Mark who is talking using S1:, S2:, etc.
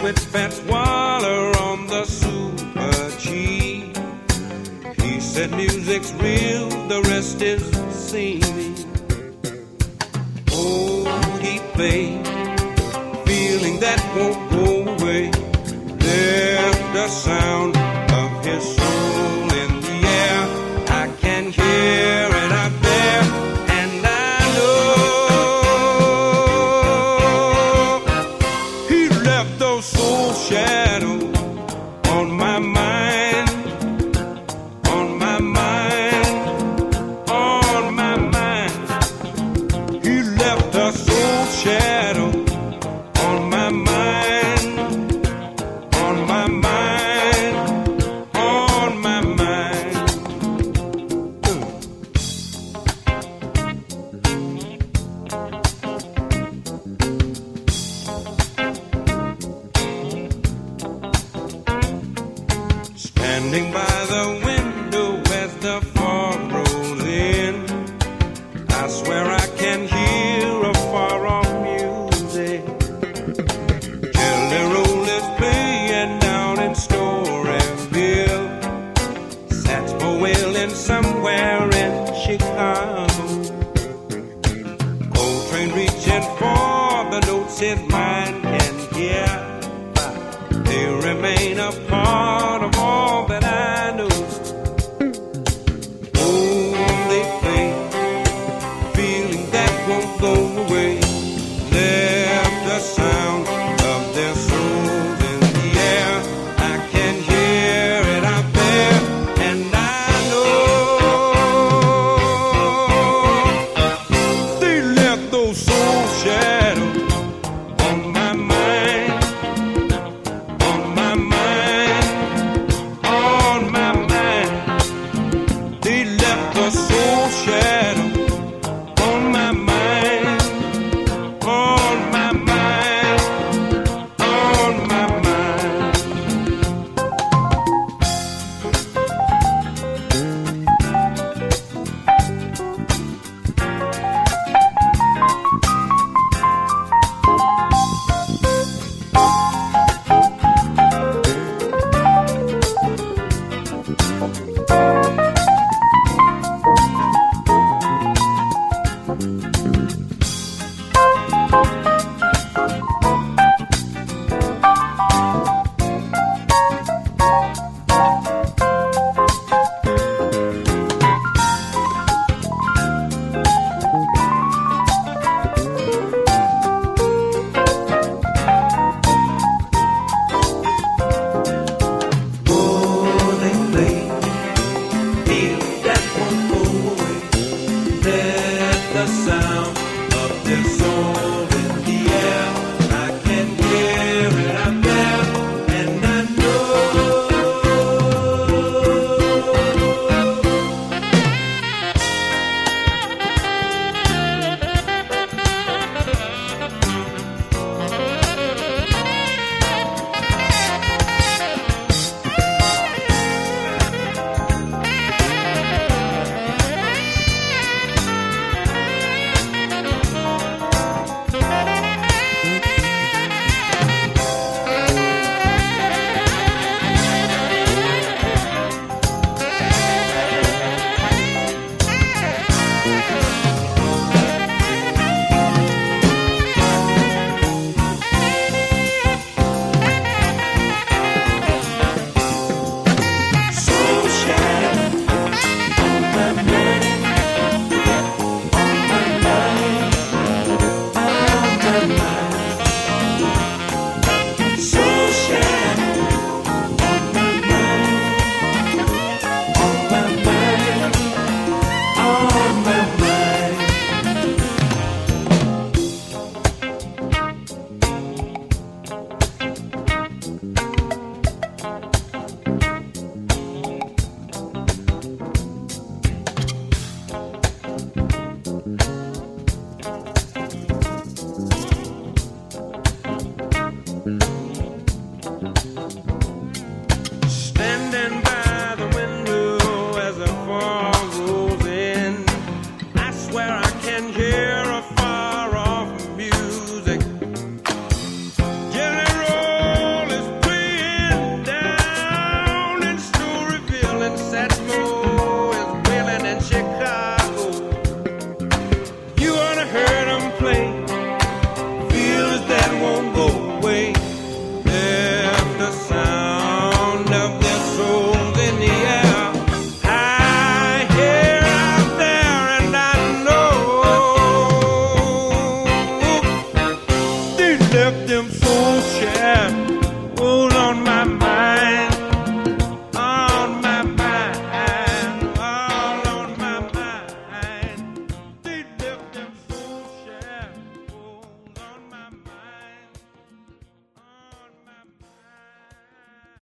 S1: with Fats Waller on the Super G. He said music's real, the rest is seeming. Oh, he played, feeling that won't go away. Left the sound of his soul in the air. I can hear it out there, and I know he left those soul shadows on my mind, on my mind, on my mind. He left a soul shadow on my mind, on my mind, on my mind. Standing by the window as the fog rolls in, I swear I can hear a far-off music. Jelly Roll is playing down in Storyville. Saxophone wailing somewhere in Chicago. Coltrane reaching for the notes his mind can hear. They remain a part of all that I know. Oh, they play, feeling that won't go away. Left the sound of their souls in the air. I can hear it out there, and I know they left those soul shadows on my mind, on my mind, on my mind. They left a soul shadow on my mind, on my mind, on my mind. let them souls share.